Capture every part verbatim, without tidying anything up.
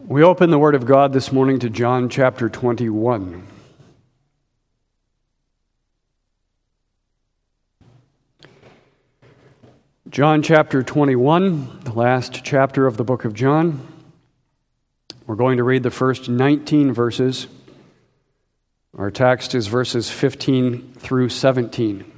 We open the Word of God this morning to John chapter twenty-one. John chapter twenty-one, the last chapter of the book of John. We're going to read the first nineteen verses. Our text is verses fifteen through seventeen.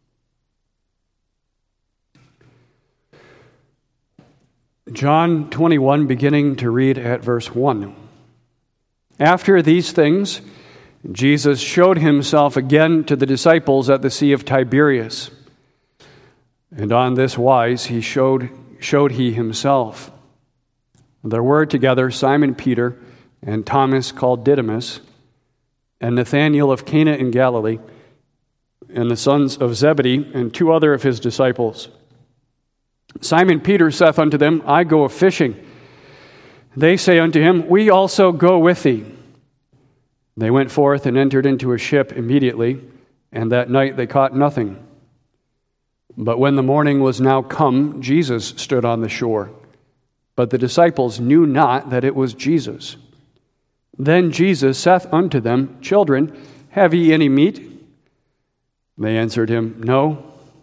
John twenty-one, beginning to read at verse one. After these things, Jesus showed himself again to the disciples at the Sea of Tiberias. And on this wise he showed, showed he himself. There were together Simon Peter and Thomas called Didymus, and Nathanael of Cana in Galilee, and the sons of Zebedee, and two other of his disciples. Simon Peter saith unto them, I go a-fishing. They say unto him, We also go with thee. They went forth and entered into a ship immediately, and that night they caught nothing. But when the morning was now come, Jesus stood on the shore. But the disciples knew not that it was Jesus. Then Jesus saith unto them, Children, have ye any meat? They answered him, No.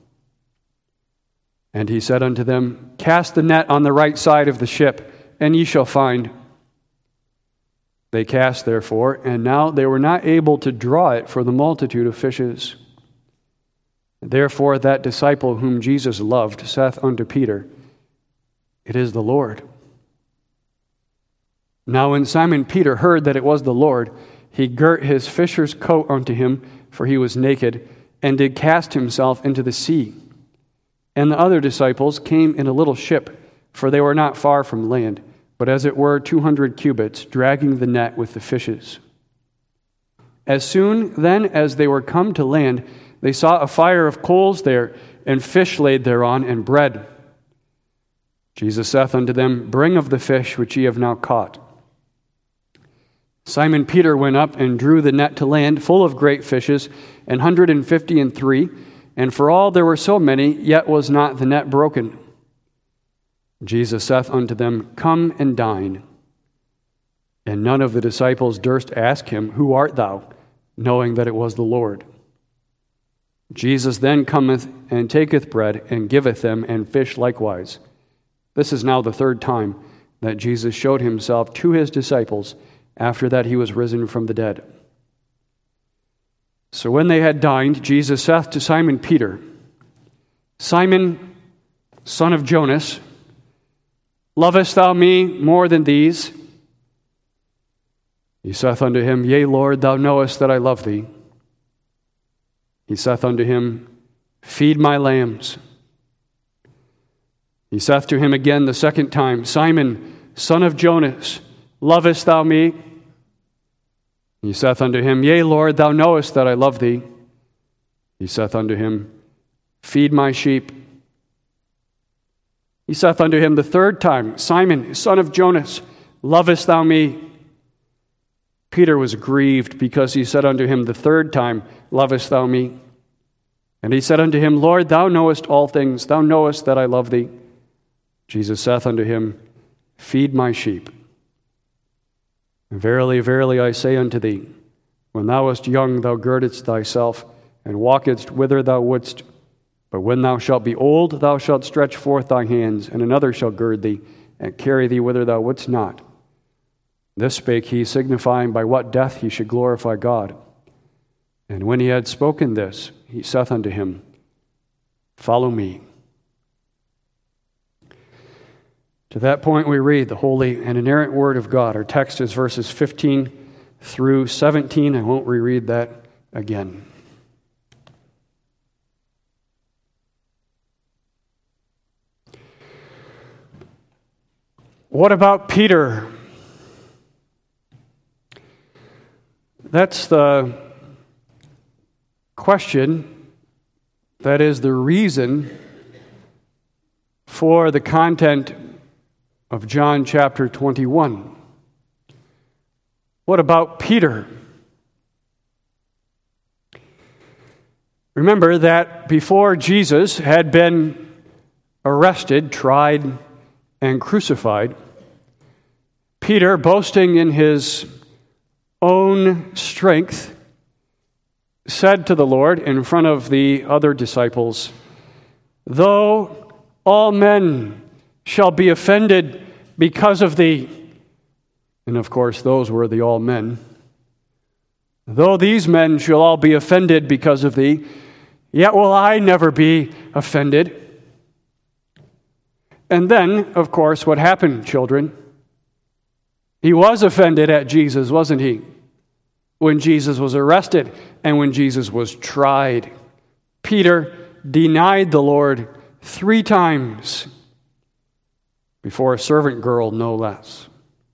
And he said unto them, Cast the net on the right side of the ship, and ye shall find. They cast therefore, and now they were not able to draw it for the multitude of fishes. Therefore that disciple whom Jesus loved saith unto Peter, It is the Lord. Now when Simon Peter heard that it was the Lord, he girt his fisher's coat unto him, for he was naked, and did cast himself into the sea. And the other disciples came in a little ship, for they were not far from land, but as it were two hundred cubits, dragging the net with the fishes. As soon then as they were come to land, they saw a fire of coals there, and fish laid thereon, and bread. Jesus saith unto them, Bring of the fish which ye have now caught. Simon Peter went up and drew the net to land, full of great fishes, an hundred and fifty and three. And for all there were so many, yet was not the net broken. Jesus saith unto them, Come and dine. And none of the disciples durst ask him, Who art thou? Knowing that it was the Lord. Jesus then cometh and taketh bread, and giveth them, and fish likewise. This is now the third time that Jesus showed himself to his disciples, after that he was risen from the dead. So when they had dined, Jesus saith to Simon Peter, Simon, son of Jonas, lovest thou me more than these? He saith unto him, Yea, Lord, thou knowest that I love thee. He saith unto him, Feed my lambs. He saith to him again the second time, Simon, son of Jonas, lovest thou me? He saith unto him, Yea, Lord, thou knowest that I love thee. He saith unto him, Feed my sheep. He saith unto him the third time, Simon, son of Jonas, lovest thou me? Peter was grieved because he said unto him the third time, Lovest thou me? And he said unto him, Lord, thou knowest all things, thou knowest that I love thee. Jesus saith unto him, Feed my sheep. Verily, verily, I say unto thee, when thou wast young, thou girdedst thyself, and walkedst whither thou wouldst. But when thou shalt be old, thou shalt stretch forth thy hands, and another shall gird thee, and carry thee whither thou wouldst not. This spake he, signifying by what death he should glorify God. And when he had spoken this, he saith unto him, Follow me. To that point we read the holy and inerrant word of God. Our text is verses fifteen through seventeen. I won't reread that again. What about Peter? That's the question. That is the reason for the content of John chapter twenty-one. What about Peter? Remember that before Jesus had been arrested, tried, and crucified, Peter, boasting in his own strength, said to the Lord in front of the other disciples, "Though all men shall be offended because of thee," and of course those were the all men, "though these men shall all be offended because of thee, yet will I never be offended." And then, of course, what happened, children? He was offended at Jesus, wasn't he? When Jesus was arrested and when Jesus was tried. Peter denied the Lord three times before a servant girl, no less.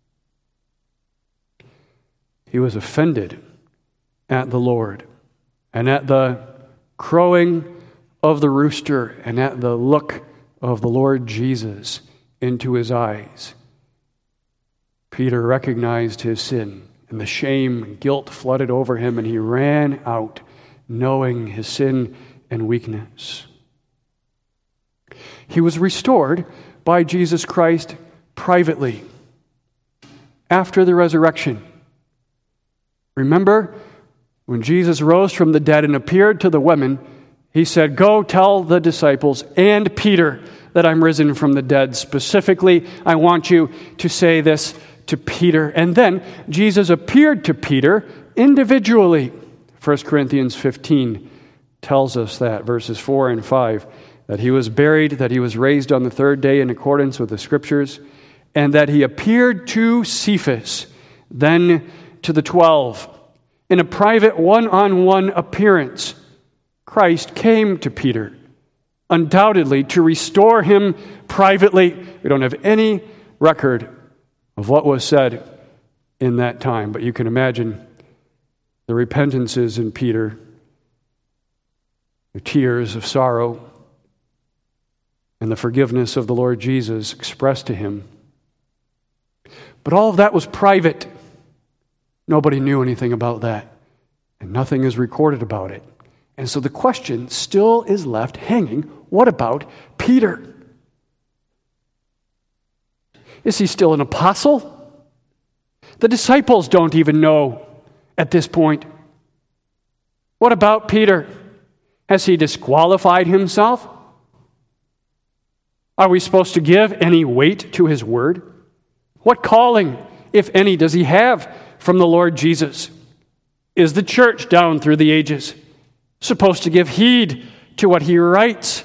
He was offended at the Lord and at the crowing of the rooster and at the look of the Lord Jesus into his eyes. Peter recognized his sin, and the shame and guilt flooded over him, and he ran out knowing his sin and weakness. He was restored by Jesus Christ privately after the resurrection. Remember, when Jesus rose from the dead and appeared to the women, he said, "Go tell the disciples and Peter that I'm risen from the dead." Specifically, I want you to say this to Peter. And then Jesus appeared to Peter individually. First Corinthians fifteen tells us that, verses four and five, that he was buried, that he was raised on the third day in accordance with the Scriptures, and that he appeared to Cephas, then to the twelve. In a private one-on-one appearance, Christ came to Peter, undoubtedly to restore him privately. We don't have any record of what was said in that time, but you can imagine the repentances in Peter, the tears of sorrow, and the forgiveness of the Lord Jesus expressed to him. But all of that was private. Nobody knew anything about that, and nothing is recorded about it. And so the question still is left hanging, what about Peter? Is he still an apostle? The disciples don't even know at this point. What about Peter? Has he disqualified himself? Are we supposed to give any weight to his word? What calling, if any, does he have from the Lord Jesus? Is the church down through the ages supposed to give heed to what he writes?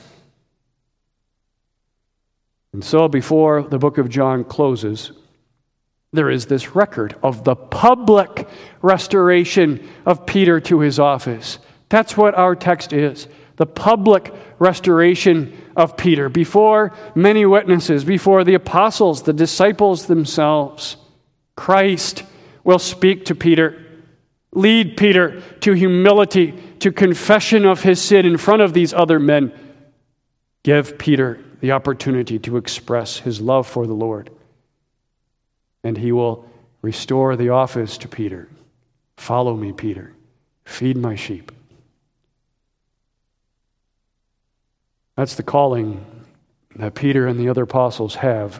And so before the book of John closes, there is this record of the public restoration of Peter to his office. That's what our text is. The public restoration of Peter before many witnesses, before the apostles, the disciples themselves. Christ will speak to Peter, lead Peter to humility, to confession of his sin in front of these other men. Give Peter the opportunity to express his love for the Lord. And he will restore the office to Peter. Follow me, Peter. Feed my sheep. That's the calling that Peter and the other apostles have.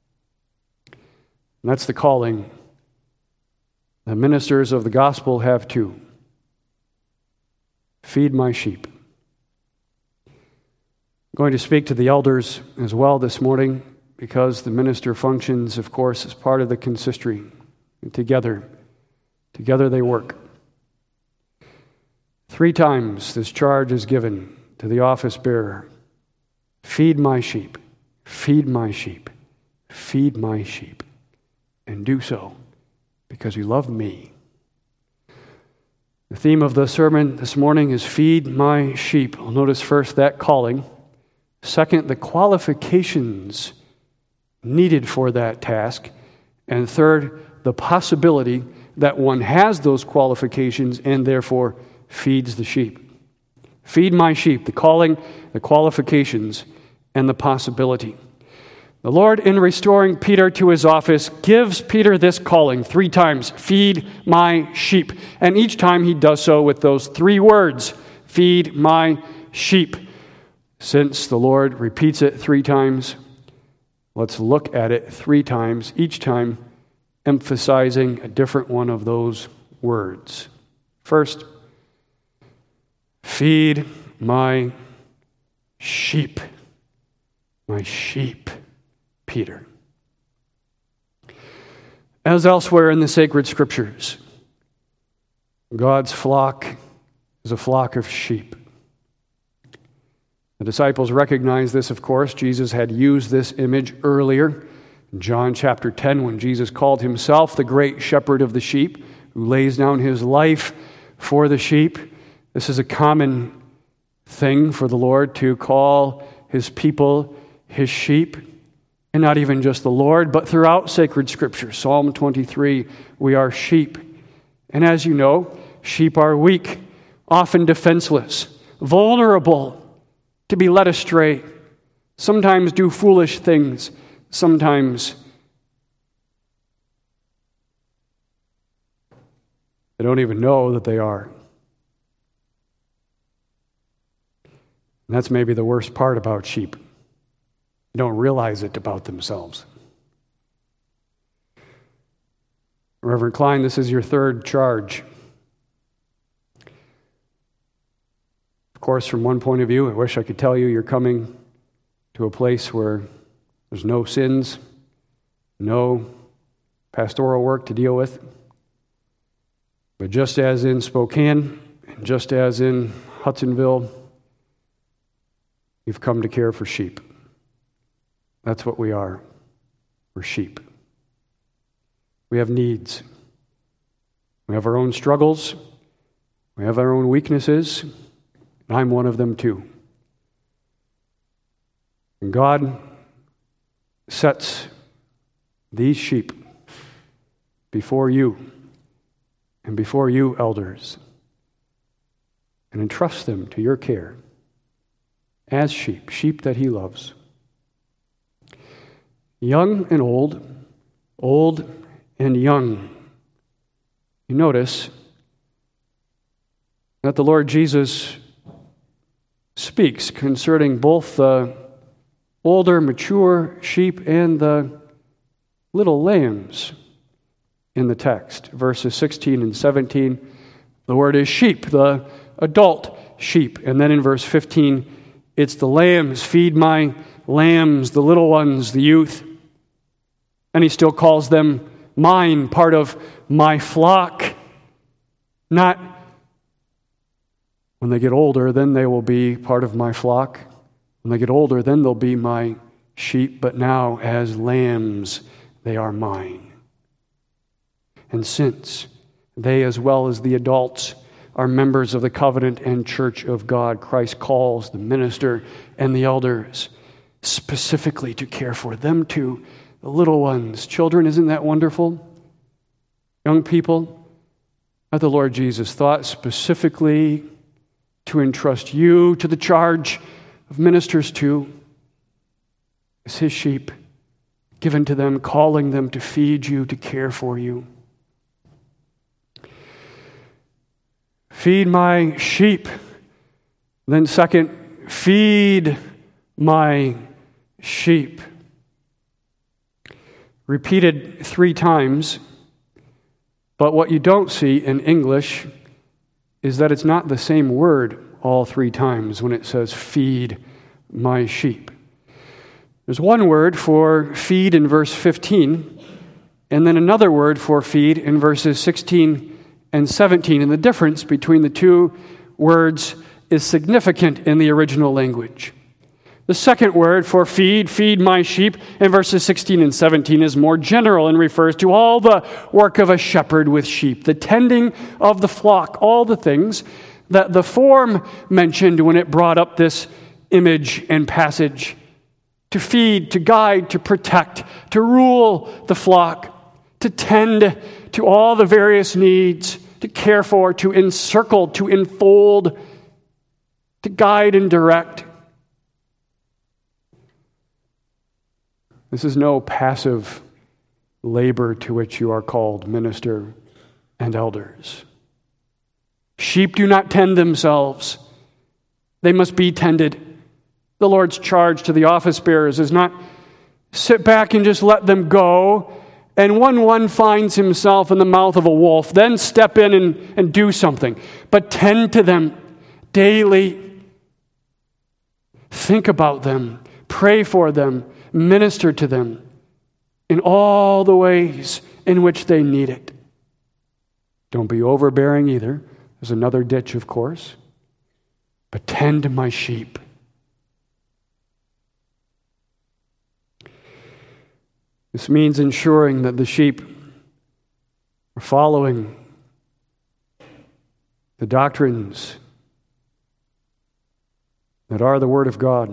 And that's the calling the ministers of the gospel have too. Feed my sheep. I'm going to speak to the elders as well this morning because the minister functions, of course, as part of the consistory. And together, together they work. Three times this charge is given to the office bearer. Feed my sheep, feed my sheep, feed my sheep, and do so because you love me. The theme of the sermon this morning is feed my sheep. I'll notice first that calling. Second, the qualifications needed for that task. And third, the possibility that one has those qualifications and therefore feeds the sheep. Feed my sheep, the calling, the qualifications, and the possibility. The Lord, in restoring Peter to his office, gives Peter this calling three times, feed my sheep. And each time he does so with those three words, feed my sheep. Since the Lord repeats it three times, let's look at it three times, each time emphasizing a different one of those words. First, feed my sheep. My sheep, Peter. As elsewhere in the sacred scriptures, God's flock is a flock of sheep. The disciples recognized this, of course. Jesus had used this image earlier in John chapter ten when Jesus called himself the great shepherd of the sheep who lays down his life for the sheep. This is a common thing for the Lord to call his people his sheep. And not even just the Lord, but throughout sacred scripture. Psalm twenty-three, we are sheep. And as you know, sheep are weak, often defenseless, vulnerable to be led astray, sometimes do foolish things, sometimes they don't even know that they are. And that's maybe the worst part about sheep. They don't realize it about themselves. Reverend Klein, this is your third charge. Of course, from one point of view, I wish I could tell you you're coming to a place where there's no sins, no pastoral work to deal with. But just as in Spokane, and just as in Hudsonville, you've come to care for sheep. That's what we are. We're sheep. We have needs. We have our own struggles. We have our own weaknesses. And I'm one of them too. And God sets these sheep before you and before you, elders, and entrusts them to your care as sheep, sheep that he loves. Young and old, old and young. You notice that the Lord Jesus speaks concerning both the older, mature sheep and the little lambs in the text. Verses sixteen and seventeen, the word is sheep, the adult sheep. And then in verse fifteen, it's the lambs, feed my lambs, the little ones, the youth. And he still calls them mine, part of my flock. Not when they get older, then they will be part of my flock. When they get older, then they'll be my sheep. But now, as lambs, they are mine. And since they, as well as the adults, are members of the covenant and church of God, Christ calls the minister and the elders specifically to care for them too, the little ones. Children, isn't that wonderful? Young people, that the Lord Jesus thought specifically to entrust you to the charge of ministers to as his sheep, given to them, calling them to feed you, to care for you. Feed my sheep. Then second, feed my sheep. Repeated three times, but what you don't see in English is that it's not the same word all three times when it says feed my sheep. There's one word for feed in verse fifteen, and then another word for feed in verses sixteen and seventeen. And the difference between the two words is significant in the original language. The second word for feed, feed my sheep, in verses sixteen and seventeen is more general and refers to all the work of a shepherd with sheep, the tending of the flock, all the things that the form mentioned when it brought up this image and passage. To feed, to guide, to protect, to rule the flock, to tend to all the various needs, to care for, to encircle, to enfold, to guide and direct. This is no passive labor to which you are called, minister and elders. Sheep do not tend themselves. They must be tended. The Lord's charge to the office bearers is not sit back and just let them go and when one finds himself in the mouth of a wolf, then step in and, and do something. But tend to them daily. Think about them. Pray for them. Minister to them in all the ways in which they need it. Don't be overbearing either. There's another ditch, of course. But tend to my sheep. This means ensuring that the sheep are following the doctrines that are the Word of God,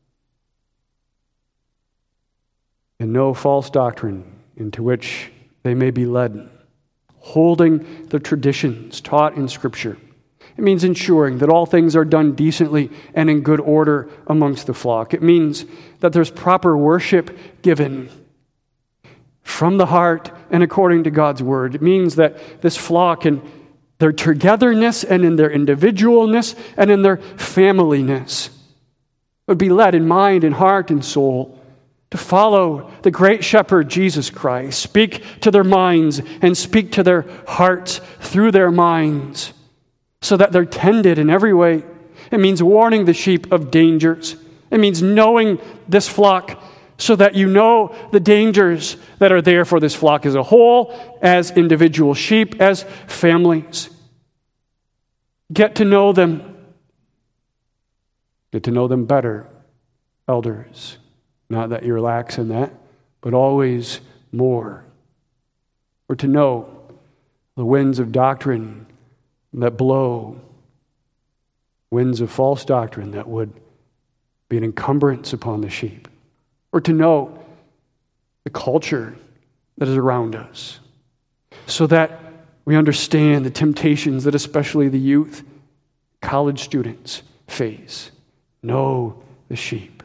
and no false doctrine into which they may be led, holding the traditions taught in Scripture. It means ensuring that all things are done decently and in good order amongst the flock. It means that there's proper worship given from the heart and according to God's Word. It means that this flock, in their togetherness and in their individualness and in their familyness, would be led in mind and heart and soul to follow the great shepherd, Jesus Christ. Speak to their minds and speak to their hearts through their minds so that they're tended in every way. It means warning the sheep of dangers. It means knowing this flock so that you know the dangers that are there for this flock as a whole, as individual sheep, as families. Get to know them. Get to know them better, elders. Not that you're lax in that, but always more. Or to know the winds of doctrine that blow, winds of false doctrine that would be an encumbrance upon the sheep. Or to know the culture that is around us, so that we understand the temptations that especially the youth, college students face. Know the sheep.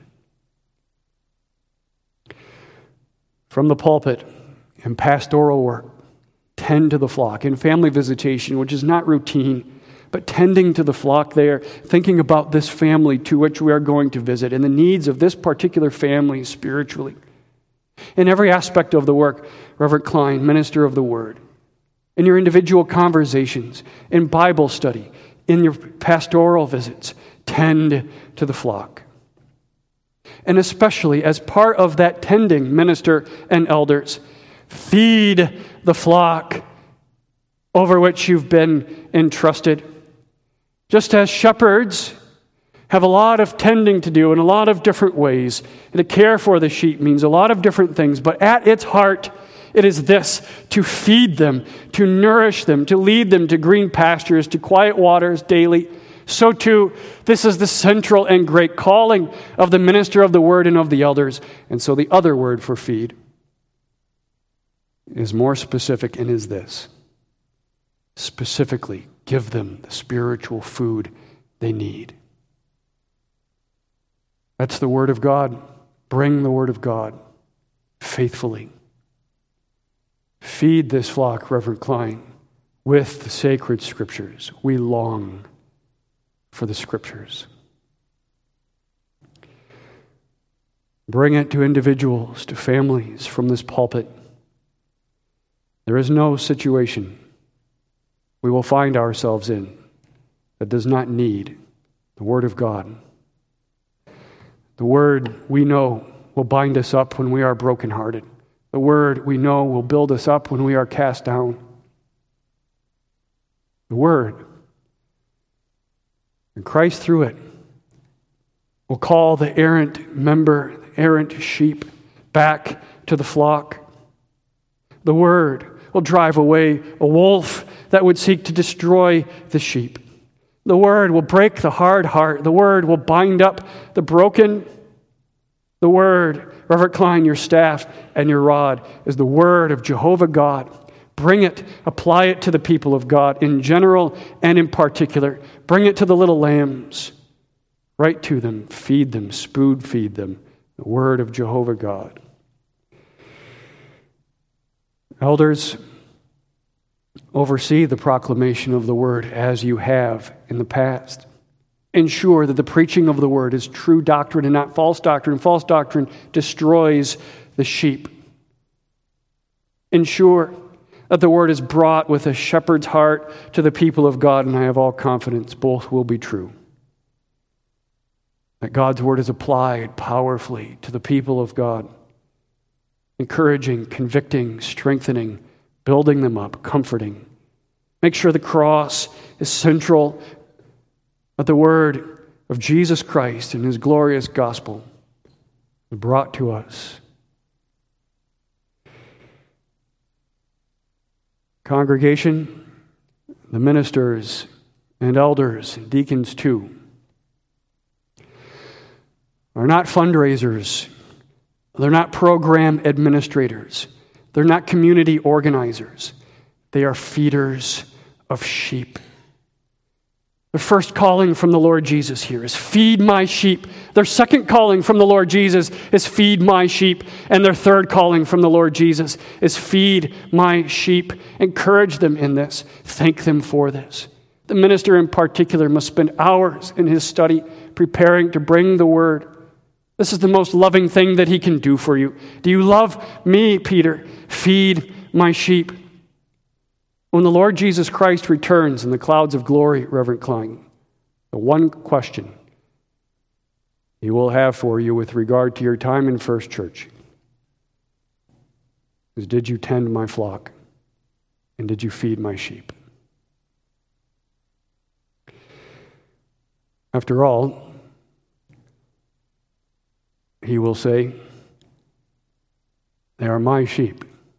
From the pulpit, in pastoral work, tend to the flock. In family visitation, which is not routine, but tending to the flock there, thinking about this family to which we are going to visit and the needs of this particular family spiritually. In every aspect of the work, Reverend Klein, minister of the Word, in your individual conversations, in Bible study, in your pastoral visits, tend to the flock. And especially as part of that tending, minister and elders, feed the flock over which you've been entrusted. Just as shepherds have a lot of tending to do in a lot of different ways, and to care for the sheep means a lot of different things, but at its heart, it is this: to feed them, to nourish them, to lead them to green pastures, to quiet waters daily. So too, this is the central and great calling of the minister of the Word and of the elders. And so the other word for feed is more specific and is this: specifically, give them the spiritual food they need. That's the Word of God. Bring the Word of God faithfully. Feed this flock, Reverend Klein, with the sacred Scriptures. We long for the Scriptures. Bring it to individuals, to families from this pulpit. There is no situation we will find ourselves in that does not need the Word of God. The Word we know will bind us up when we are brokenhearted. The Word we know will build us up when we are cast down. The Word, and Christ through it, will call the errant member, the errant sheep, back to the flock. The Word will drive away a wolf that would seek to destroy the sheep. The Word will break the hard heart. The Word will bind up the broken. The Word, Reverend Klein, your staff and your rod, is the Word of Jehovah God. Bring it, apply it to the people of God in general and in particular. Bring it to the little lambs. Write to them, feed them, spoon feed them, the Word of Jehovah God. Elders, oversee the proclamation of the Word as you have in the past. Ensure that the preaching of the Word is true doctrine and not false doctrine. False doctrine destroys the sheep. ensure that the word is brought with a shepherd's heart to the people of God, and I have all confidence both will be true. That God's word is applied powerfully to the people of God, encouraging, convicting, strengthening, building them up, comforting. Make sure the cross is central, that the word of Jesus Christ and his glorious gospel is brought to us. Congregation, the ministers and elders and deacons too, are not fundraisers. They're not program administrators. They're not community organizers. They are feeders of sheep. The first calling from the Lord Jesus here is feed my sheep. Their second calling from the Lord Jesus is feed my sheep. And their third calling from the Lord Jesus is feed my sheep. Encourage them in this. Thank them for this. The minister in particular must spend hours in his study preparing to bring the word. This is the most loving thing that he can do for you. Do you love me, Peter? Feed my sheep. When the Lord Jesus Christ returns in the clouds of glory, Reverend Klein, the one question he will have for you with regard to your time in First Church is, did you tend my flock? And did you feed my sheep? After all, he will say, they are my sheep.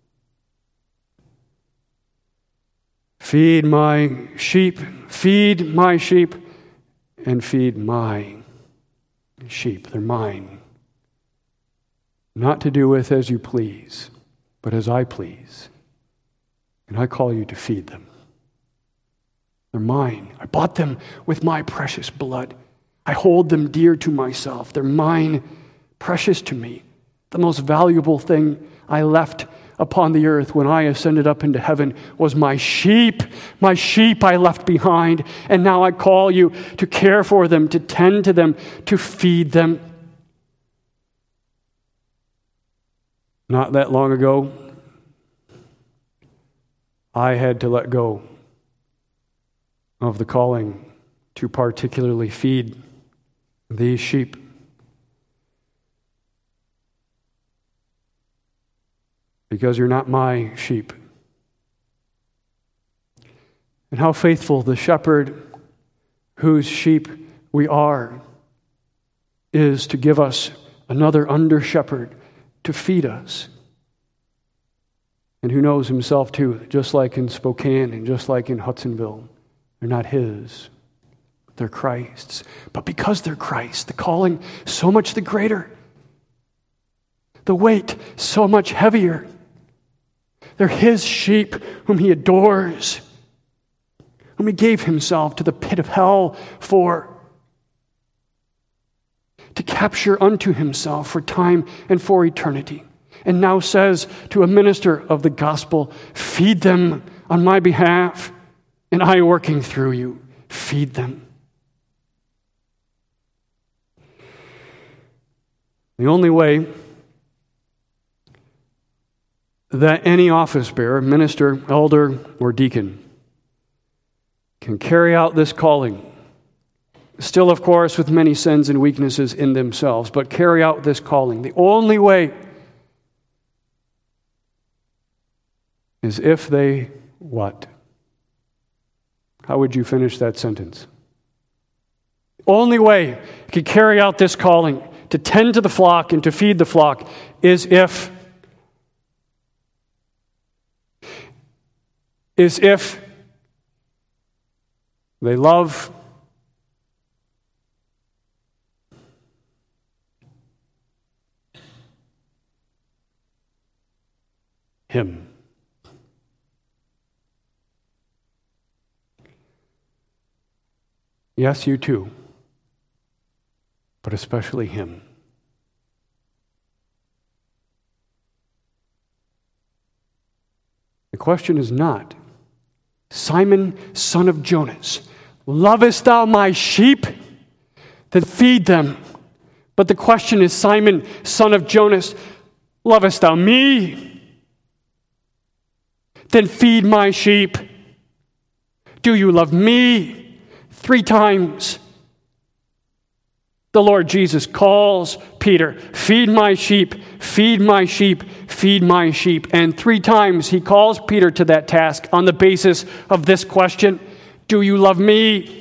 Feed my sheep, feed my sheep, and feed my sheep. They're mine. Not to do with as you please, but as I please. And I call you to feed them. They're mine. I bought them with my precious blood. I hold them dear to myself. They're mine, precious to me. The most valuable thing I left upon the earth when I ascended up into heaven was my sheep. My sheep I left behind. And now I call you to care for them, to tend to them, to feed them. Not that long ago, I had to let go of the calling to particularly feed these sheep. Because you're not my sheep. And how faithful the shepherd whose sheep we are is to give us another under-shepherd to feed us. And who knows himself too, just like in Spokane and just like in Hudsonville, they're not his, they're Christ's. But because they're Christ, the calling so much the greater, the weight so much heavier. They're his sheep whom he adores, whom he gave himself to the pit of hell for, to capture unto himself for time and for eternity. And now says to a minister of the gospel, feed them on my behalf, and I working through you, feed them. The only way that any office bearer, minister, elder, or deacon can carry out this calling, still, of course, with many sins and weaknesses in themselves, but carry out this calling. The only way is if they what? How would you finish that sentence? The only way you can carry out this calling, to tend to the flock and to feed the flock, is if is if they love him. Yes, you too, but especially him. The question is not, Simon, son of Jonas, lovest thou my sheep? Then feed them. But the question is, Simon, son of Jonas, lovest thou me? Then feed my sheep. Do you love me? Three times. The Lord Jesus calls Peter, feed my sheep, feed my sheep, feed my sheep. And three times he calls Peter to that task on the basis of this question, do you love me?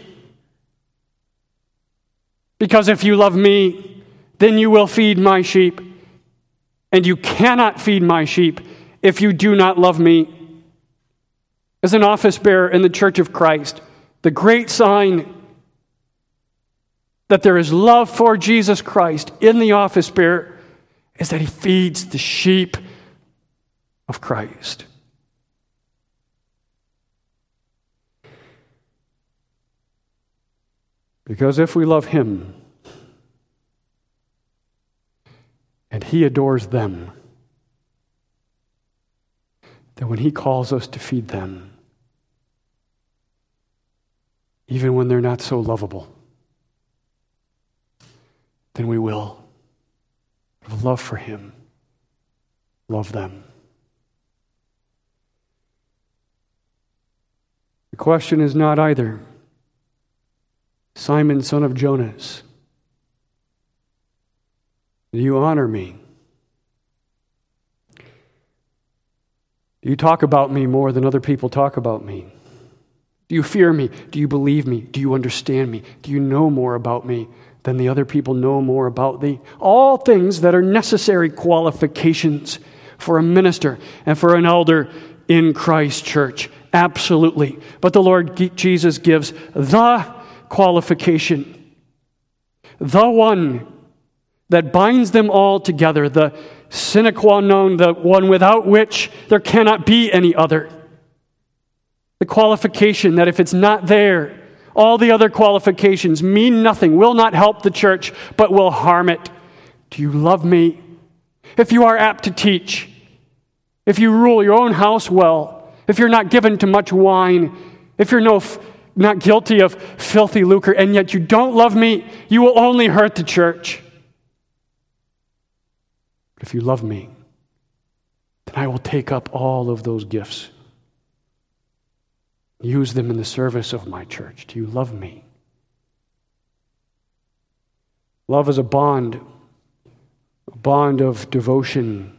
Because if you love me, then you will feed my sheep. And you cannot feed my sheep if you do not love me. As an office bearer in the Church of Christ, the great sign that there is love for Jesus Christ in the office bearer is that he feeds the sheep of Christ. Because if we love him and he adores them, then when he calls us to feed them, even when they're not so lovable, then we will, out of love for him, love them. The question is not either, Simon, son of Jonas, do you honor me? Do you talk about me more than other people talk about me? Do you fear me? Do you believe me? Do you understand me? Do you know more about me than the other people know more about thee? All things that are necessary qualifications for a minister and for an elder in Christ's church. Absolutely. But the Lord Jesus gives the qualification, the one that binds them all together, the sine qua non, the one without which there cannot be any other. The qualification that if it's not there, all the other qualifications mean nothing, will not help the church, but will harm it. Do you love me? If you are apt to teach, if you rule your own house well, if you're not given to much wine, if you're no, not guilty of filthy lucre, and yet you don't love me, you will only hurt the church. But if you love me, then I will take up all of those gifts, use them in the service of my church. Do you love me? Love is a bond, a bond of devotion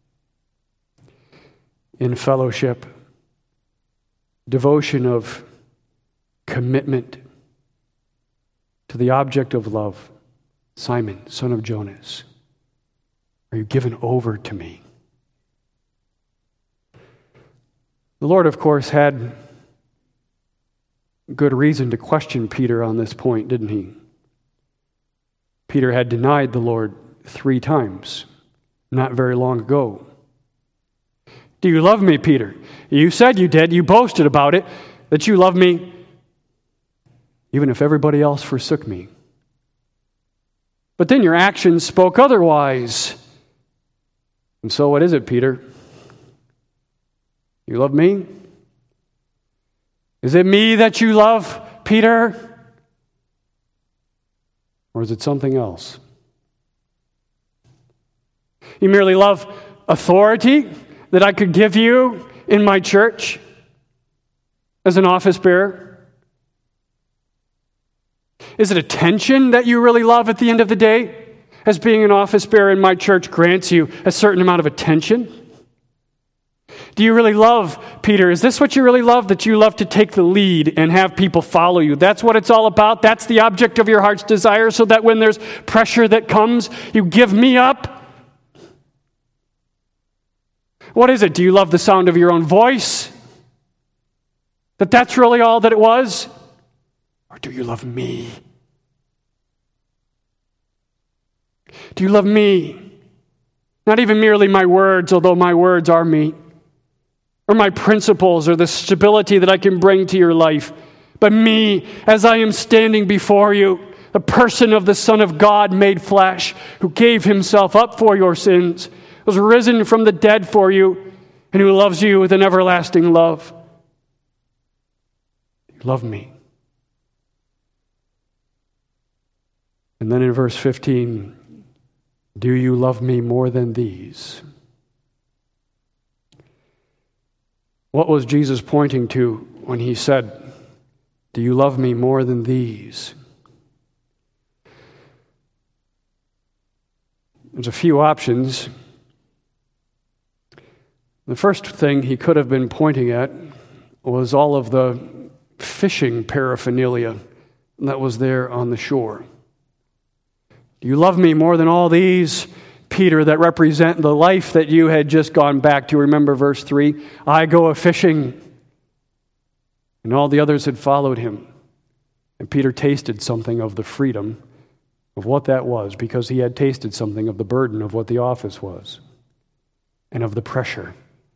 in fellowship, devotion of commitment to the object of love. Simon, son of Jonas, are you given over to me? The Lord, of course, had good reason to question Peter on this point, didn't he? Peter had denied the Lord three times, not very long ago. Do you love me, Peter? You said you did. You boasted about it, that you love me, even if everybody else forsook me. But then your actions spoke otherwise. And so what is it, Peter? You love me? Is it me that you love, Peter? Or is it something else? You merely love authority that I could give you in my church as an office bearer? Is it attention that you really love at the end of the day? As being an office bearer in my church grants you a certain amount of attention? Do you really love, Peter? Is this what you really love? That you love to take the lead and have people follow you? That's what it's all about? That's the object of your heart's desire, so that when there's pressure that comes, you give me up? What is it? Do you love the sound of your own voice? That that's really all that it was? Or do you love me? Do you love me? Not even merely my words, although my words are me, or my principles, or the stability that I can bring to your life, but me as I am standing before you, the person of the Son of God made flesh, who gave himself up for your sins, was risen from the dead for you, and who loves you with an everlasting love. You love me. And then in verse fifteen, do you love me more than these? What was Jesus pointing to when he said, "Do you love me more than these?" There's a few options. The first thing he could have been pointing at was all of the fishing paraphernalia that was there on the shore. Do you love me more than all these, Peter, that represent the life that you had just gone back to? Remember verse three? I go a-fishing. And all the others had followed him. And Peter tasted something of the freedom of what that was, because he had tasted something of the burden of what the office was and of the pressure.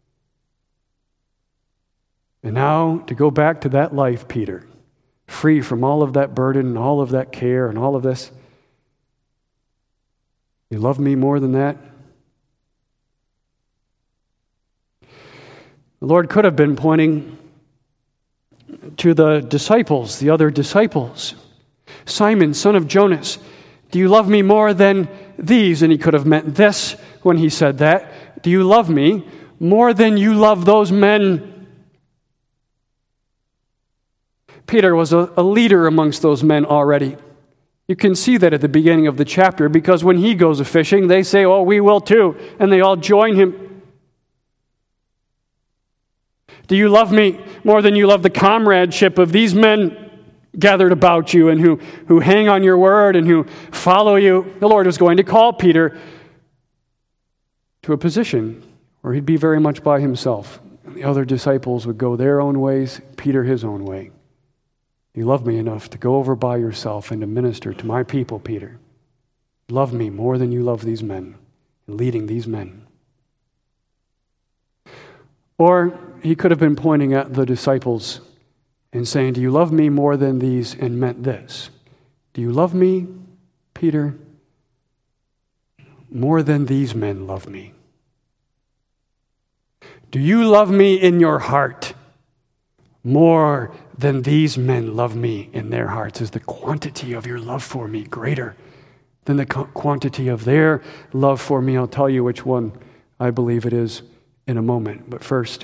And now to go back to that life, Peter, free from all of that burden and all of that care and all of this. You love me more than that? The Lord could have been pointing to the disciples, the other disciples. Simon, son of Jonas, do you love me more than these? And he could have meant this when he said that. Do you love me more than you love those men? Peter was a, a leader amongst those men already. You can see that at the beginning of the chapter, because when he goes a-fishing, they say, oh, we will too, and they all join him. Do you love me more than you love the comradeship of these men gathered about you and who, who hang on your word and who follow you? The Lord was going to call Peter to a position where he'd be very much by himself. And the other disciples would go their own ways, Peter his own way. You love me enough to go over by yourself and to minister to my people, Peter. Love me more than you love these men and leading these men. Or he could have been pointing at the disciples and saying, do you love me more than these? And meant this. Do you love me, Peter, more than these men love me? Do you love me in your heart more than these men love me in their hearts? Is the quantity of your love for me greater than the quantity of their love for me? I'll tell you which one I believe it is in a moment. But first,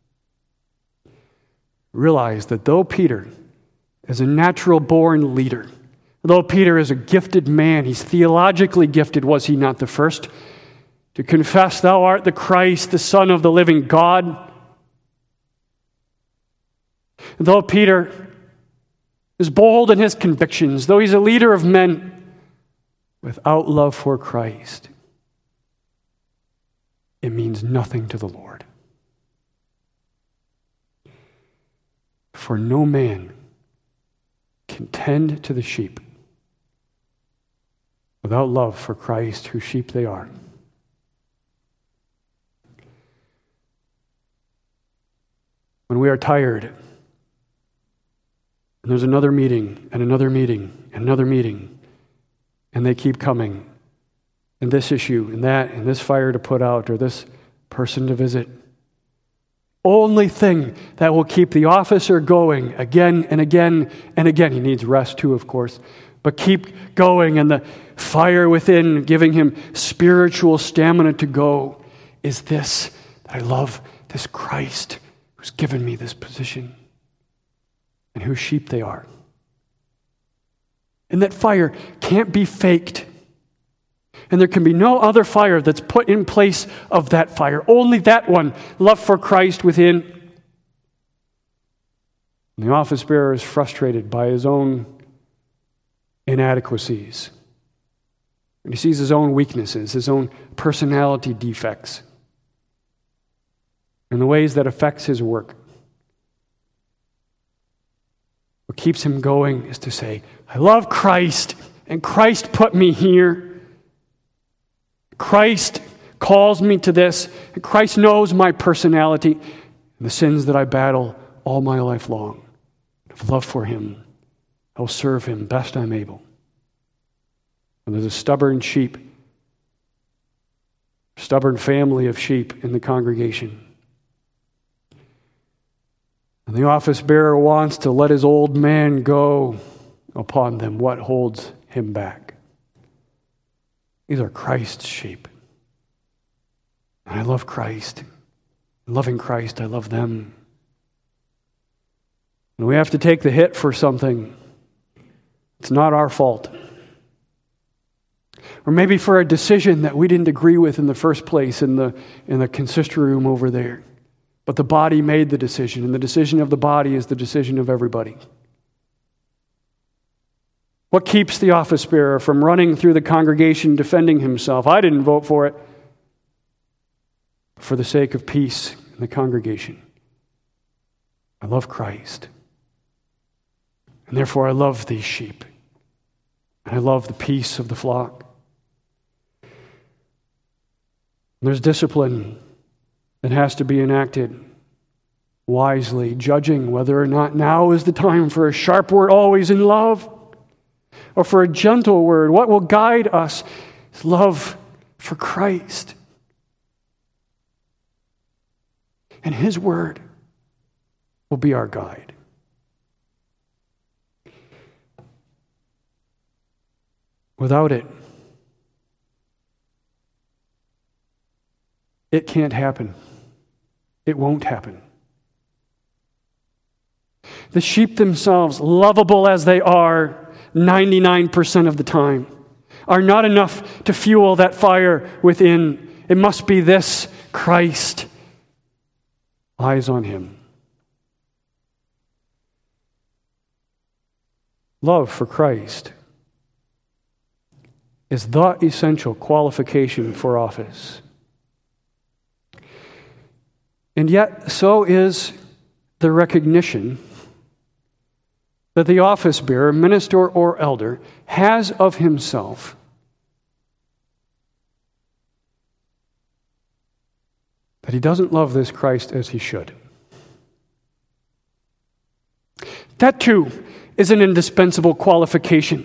realize that though Peter is a natural-born leader, though Peter is a gifted man, he's theologically gifted, was he not the first to confess, thou art the Christ, the Son of the living God? Though Peter is bold in his convictions, though he's a leader of men, without love for Christ, it means nothing to the Lord. For no man can tend to the sheep without love for Christ, whose sheep they are. When we are tired, and there's another meeting, and another meeting, and another meeting, and they keep coming, and this issue, and that, and this fire to put out, or this person to visit. Only thing that will keep the officer going again and again and again. He needs rest too, of course, but keep going, and the fire within giving him spiritual stamina to go is this, that I love this Christ who's given me this position and whose sheep they are. And that fire can't be faked. And there can be no other fire that's put in place of that fire. Only that one, love for Christ within. And the office bearer is frustrated by his own inadequacies. And he sees his own weaknesses, his own personality defects, and the ways that affects his work. What keeps him going is to say, I love Christ, and Christ put me here. Christ calls me to this, and Christ knows my personality and the sins that I battle all my life long. Of love for him, I'll serve him best I'm able. And there's a stubborn sheep, stubborn family of sheep in the congregation. And the office bearer wants to let his old man go upon them. What holds him back? These are Christ's sheep. And I love Christ. In loving Christ, I love them. When we have to take the hit for something, it's not our fault. Or maybe for a decision that we didn't agree with in the first place in the, in the consistory room over there. But the body made the decision, and the decision of the body is the decision of everybody. What keeps the office bearer from running through the congregation defending himself? I didn't vote for it. For the sake of peace in the congregation, I love Christ. And therefore I love these sheep. And I love the peace of the flock. There's discipline that has to be enacted wisely, judging whether or not now is the time for a sharp word, always in love, or for a gentle word. What will guide us is love for Christ. And His word will be our guide. Without it, it can't happen. It won't happen. The sheep themselves, lovable as they are ninety-nine percent of the time, are not enough to fuel that fire within. It must be this Christ. Eyes on Him. Love for Christ is the essential qualification for office. And yet, so is the recognition that the office bearer, minister, or elder has of himself that he doesn't love this Christ as he should. That too is an indispensable qualification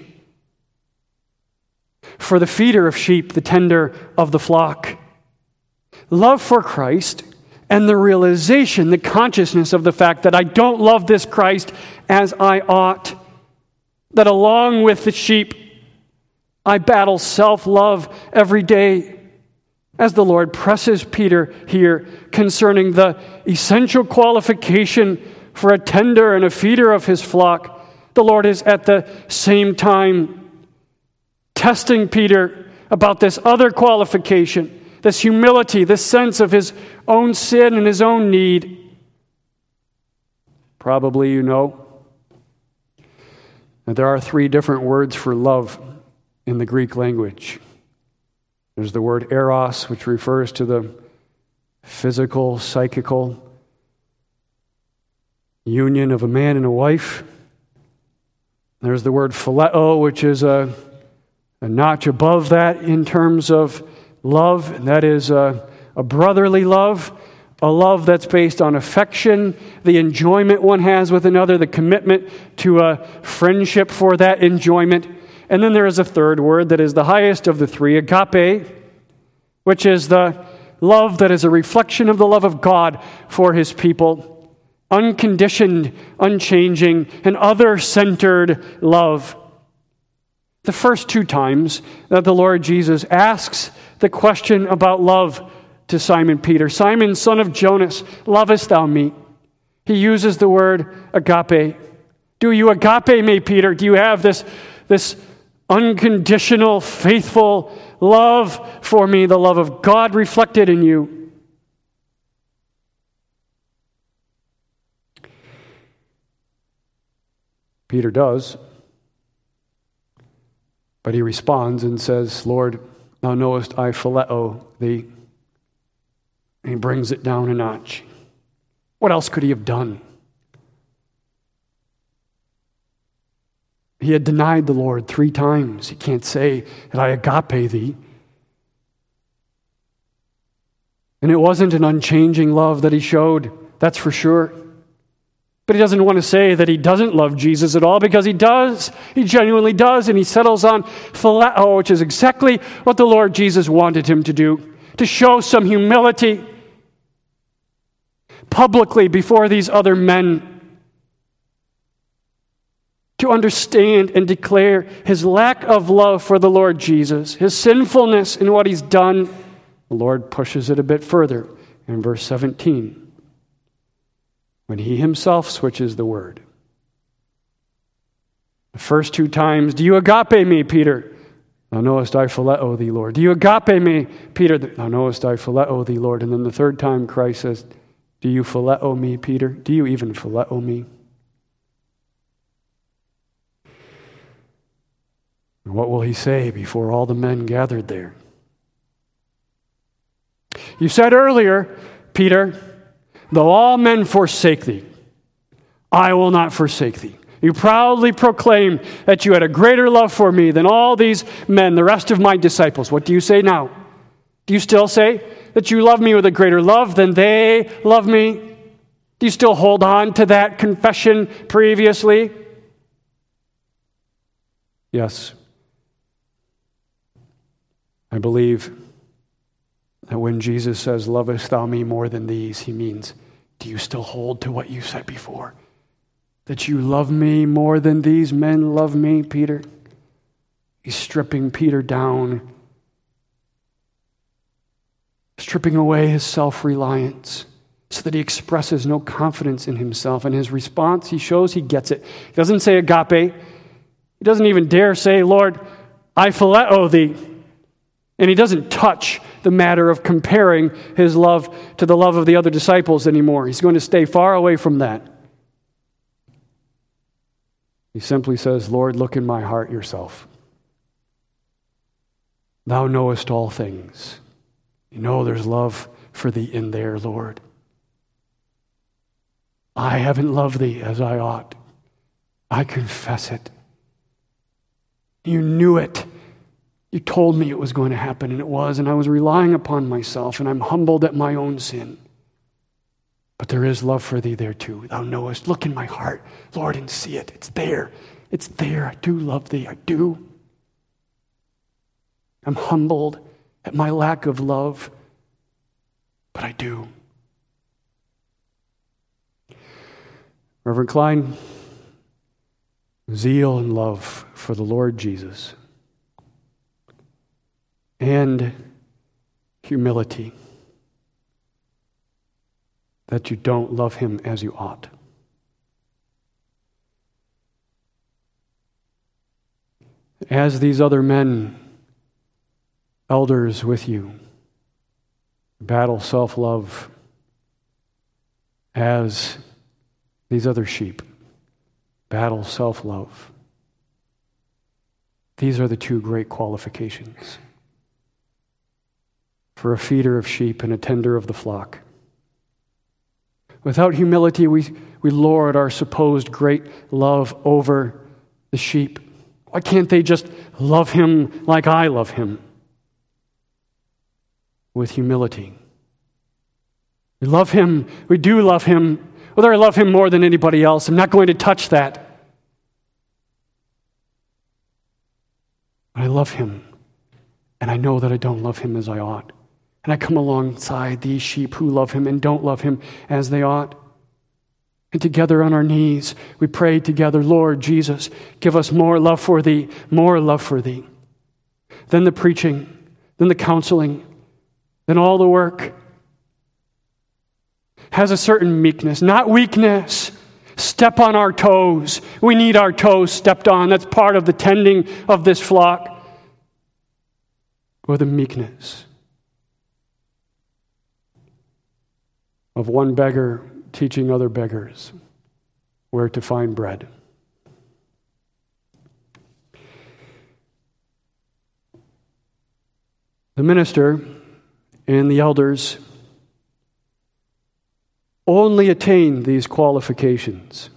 for the feeder of sheep, the tender of the flock. Love for Christ and the realization, the consciousness of the fact that I don't love this Christ as I ought. That along with the sheep, I battle self-love every day. As the Lord presses Peter here concerning the essential qualification for a tender and a feeder of his flock, the Lord is at the same time testing Peter about this other qualification, this humility, this sense of his own sin and his own need. Probably you know that there are three different words for love in the Greek language. There's the word eros, which refers to the physical, psychical union of a man and a wife. There's the word phileo, which is a, a notch above that in terms of love, and that is a, a brotherly love, a love that's based on affection, the enjoyment one has with another, the commitment to a friendship for that enjoyment. And then there is a third word that is the highest of the three, agape, which is the love that is a reflection of the love of God for His people. Unconditioned, unchanging, and other-centered love. The first two times that the Lord Jesus asks the question about love to Simon Peter, Simon, son of Jonas, lovest thou me? He uses the word agape. Do you agape me, Peter? Do you have this, this unconditional, faithful love for me, the love of God reflected in you? Peter does. But he responds and says, Lord, thou knowest I phileo thee. And he brings it down a notch. What else could he have done? He had denied the Lord three times. He can't say that I agape thee. And it wasn't an unchanging love that he showed, that's for sure. But he doesn't want to say that he doesn't love Jesus at all, because he does. He genuinely does, and he settles on phileo, which is exactly what the Lord Jesus wanted him to do, to show some humility publicly before these other men, to understand and declare his lack of love for the Lord Jesus, his sinfulness in what he's done. The Lord pushes it a bit further in verse seventeen. When he himself switches the word The first two times, do you agape me, Peter? Thou knowest I phileo thee, Lord. Do you agape me, Peter? Thou knowest I phileo thee, Lord. And then the third time Christ says, do you phileo me, Peter? Do you even phileo me? And what will he say before all the men gathered there? You said earlier, Peter, though all men forsake thee, I will not forsake thee. You proudly proclaim that you had a greater love for me than all these men, the rest of my disciples. What do you say now? Do you still say that you love me with a greater love than they love me? Do you still hold on to that confession previously? Yes. I believe that when Jesus says, lovest thou me more than these, he means, do you still hold to what you said before? That you love me more than these men love me, Peter? He's stripping Peter down, stripping away his self-reliance so that he expresses no confidence in himself. And his response, he shows he gets it. He doesn't say agape. He doesn't even dare say, Lord, I phileo thee. And he doesn't touch the matter of comparing his love to the love of the other disciples anymore. He's going to stay far away from that. He simply says, Lord, look in my heart yourself. Thou knowest all things. You know there's love for thee in there, Lord. I haven't loved thee as I ought. I confess it. You knew it. You told me it was going to happen, and it was, and I was relying upon myself, and I'm humbled at my own sin. But there is love for thee there too. Thou knowest. Look in my heart, Lord, and see it. It's there. It's there. I do love thee. I do. I'm humbled at my lack of love, but I do. Reverend Klein, zeal and love for the Lord Jesus and humility, that you don't love him as you ought. As these other men, elders with you, battle self-love, as these other sheep battle self-love. These are the two great qualifications for a feeder of sheep and a tender of the flock. Without humility, we, we lord our supposed great love over the sheep. Why can't they just love him like I love him? With humility. We love him. We do love him. Whether I love him more than anybody else, I'm not going to touch that. I love him, and I know that I don't love him as I ought. And I come alongside these sheep who love him and don't love him as they ought. And together on our knees, we pray together, Lord Jesus, give us more love for thee, more love for thee. Then the preaching, then the counseling, then all the work has a certain meekness, not weakness. Step on our toes. We need our toes stepped on. That's part of the tending of this flock. Or the meekness of one beggar teaching other beggars where to find bread. The minister and the elders only attain these qualifications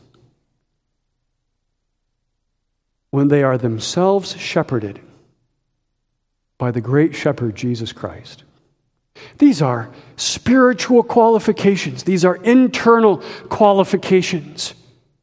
when they are themselves shepherded by the great shepherd, Jesus Christ. These are spiritual qualifications. These are internal qualifications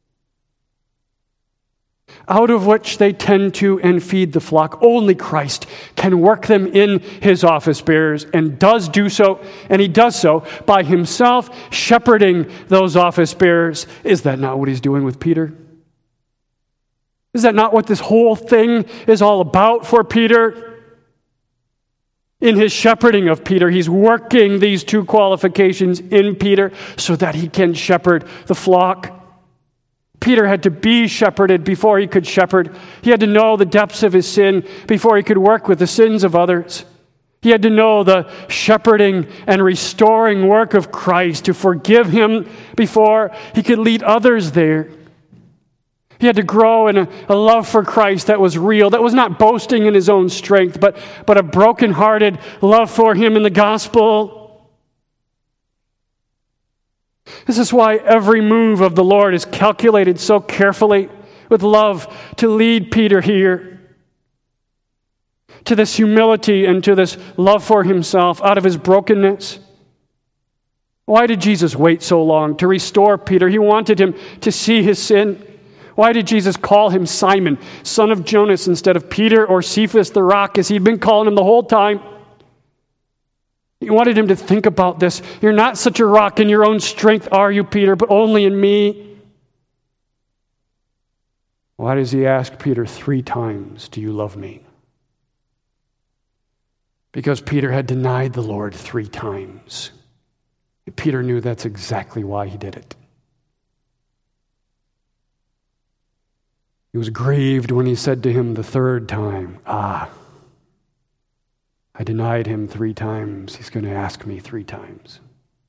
out of which they tend to and feed the flock. Only Christ can work them in his office bearers, and does do so, and he does so by himself shepherding those office bearers. Is that not what he's doing with Peter? Is that not what this whole thing is all about for Peter? In his shepherding of Peter, he's working these two qualifications in Peter so that he can shepherd the flock. Peter had to be shepherded before he could shepherd. He had to know the depths of his sin before he could work with the sins of others. He had to know the shepherding and restoring work of Christ to forgive him before he could lead others there. He had to grow in a, a love for Christ that was real, that was not boasting in his own strength, but, but a brokenhearted love for him in the gospel. This is why every move of the Lord is calculated so carefully with love to lead Peter here to this humility and to this love for himself out of his brokenness. Why did Jesus wait so long to restore Peter? He wanted him to see his sin. Why did Jesus call him Simon, son of Jonas, instead of Peter or Cephas the rock, as he'd been calling him the whole time? He wanted him to think about this. You're not such a rock in your own strength, are you, Peter, but only in me. Why does he ask Peter three times, do you love me? Because Peter had denied the Lord three times. And Peter knew that's exactly why he did it. He was grieved when he said to him the third time, ah, I denied him three times. He's going to ask me three times.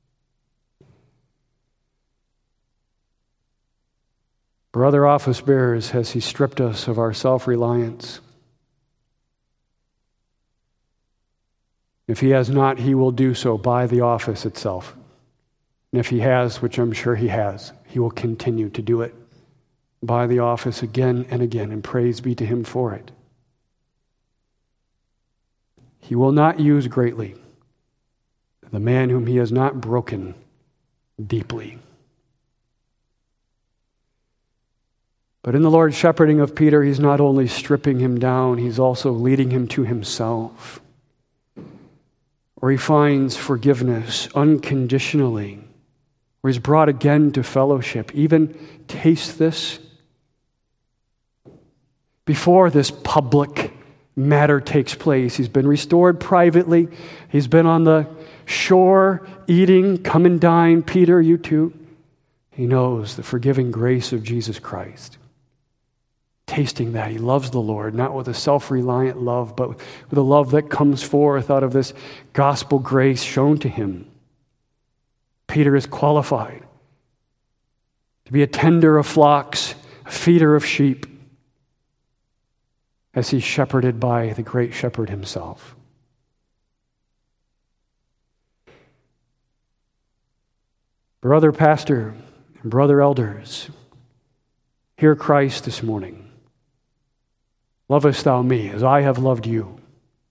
Brother office bearers, has he stripped us of our self-reliance? If he has not, he will do so by the office itself. And if he has, which I'm sure he has, he will continue to do it by the office again and again, and praise be to him for it. He will not use greatly the man whom he has not broken deeply. But in the Lord's shepherding of Peter, he's not only stripping him down, he's also leading him to himself, where he finds forgiveness unconditionally, where he's brought again to fellowship. Even taste this before this public matter takes place. He's been restored privately. He's been on the shore eating. Come and dine, Peter, you too. He knows the forgiving grace of Jesus Christ. Tasting that, he loves the Lord, not with a self-reliant love, but with a love that comes forth out of this gospel grace shown to him. Peter is qualified to be a tender of flocks, a feeder of sheep, as he's shepherded by the great shepherd himself. Brother pastor and brother elders, hear Christ this morning. Lovest thou me as I have loved you?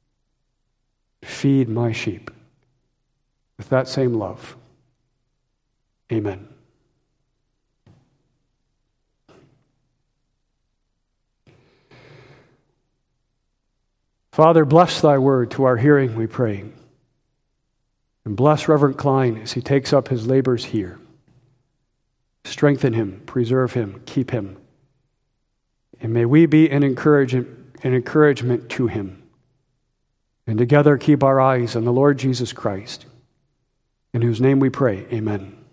Feed my sheep with that same love. Amen. Father, bless thy word to our hearing, we pray. And bless Reverend Klein as he takes up his labors here. Strengthen him, preserve him, keep him. And may we be an encouragement, an encouragement to him. And together keep our eyes on the Lord Jesus Christ, in whose name we pray. Amen.